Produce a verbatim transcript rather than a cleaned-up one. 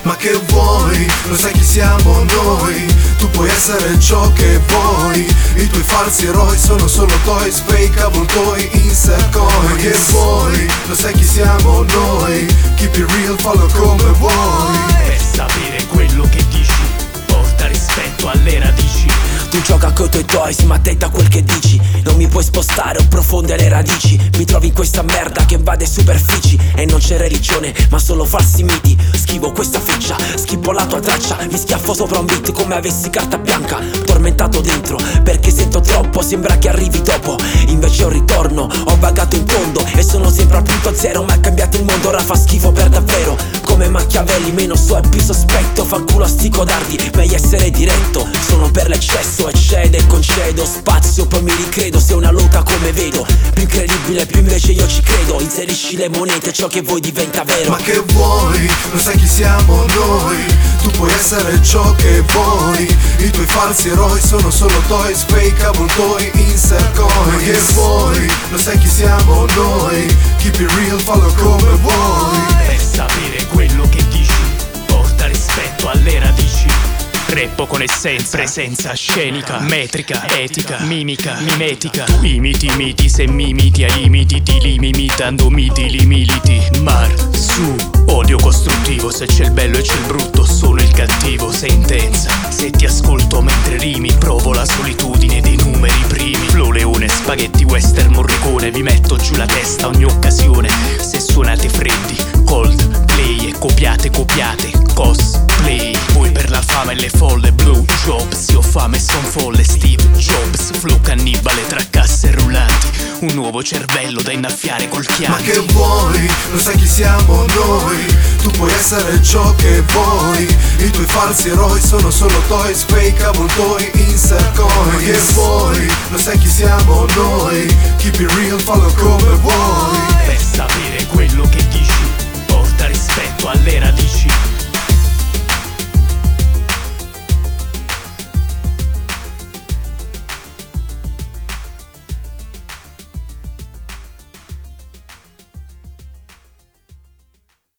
Ma che vuoi? Lo sai chi siamo noi? Tu puoi essere ciò che vuoi. I tuoi falsi eroi sono solo toys, fake avvoltoi in sercoin. Ma che vuoi? Lo sai chi siamo noi? Keep it real, fallo come vuoi. Per sapere quello che dici, porta rispetto alle radici. Tu gioca coi tuoi toys, ma attenta a quel che dici. Non mi puoi spostare o profonde le radici. Mi trovi in questa merda che invade superfici. E non c'è religione, ma solo falsi miti. Schivo questa ficcia, schippo la tua traccia. Mi schiaffo sopra un beat come avessi carta bianca. Tormentato dentro, perché sento troppo. Sembra che arrivi dopo, invece è un ritorno. Ho vagato in fondo e sono sempre al punto zero. Ma è cambiato il mondo, ora fa schifo per davvero. Come Machiavelli, meno so e più sospetto. Fa culo a sti codardi, meglio essere diretto. Sono per l'eccesso, eccede e concedo spazio, poi mi ricredo. Se una loca come vedo, più incredibile, più invece io ci credo. Inserisci le monete, ciò che vuoi diventa vero. Ma che vuoi? Lo sai chi siamo noi? Tu puoi essere ciò che vuoi. I tuoi falsi eroi sono solo toys, fake avvoltoi in sercoin. Ma che vuoi? Lo sai chi siamo noi? Keep it real, fallo come vuoi. Per sapere quello che dici, porta rispetto alle radici. Reppo con essenza, presenza scenica, metrica, etica, mimica, mimetica. Tu imiti miti, se mi imiti ai limiti, ti limitando miti, li militi. Mar, su, odio costruttivo, se c'è il bello e c'è il brutto, sono il cattivo, sentenza. Se ti ascolto mentre rimi, provo la solitudine dei numeri primi. Flow leone, spaghetti western, morricone, vi metto giù la testa ogni occasione. Se suonate freddi, cold play e copiate, copiate, cosplay. Voi per la fama e le folle, blue jobs, io ho fame e son folle, Steve Jobs. Flow cannibale tra casse rullanti, un nuovo cervello da innaffiare col chianti. Ma che vuoi? Lo sai chi siamo noi? Tu puoi essere ciò che vuoi. I tuoi falsi eroi sono solo toys, fake avvoltoi in sercoin. Ma che vuoi? Lo sai chi siamo noi? Keep it real, fallo come vuoi. Per sapere quello che dici, porta rispetto alle radici.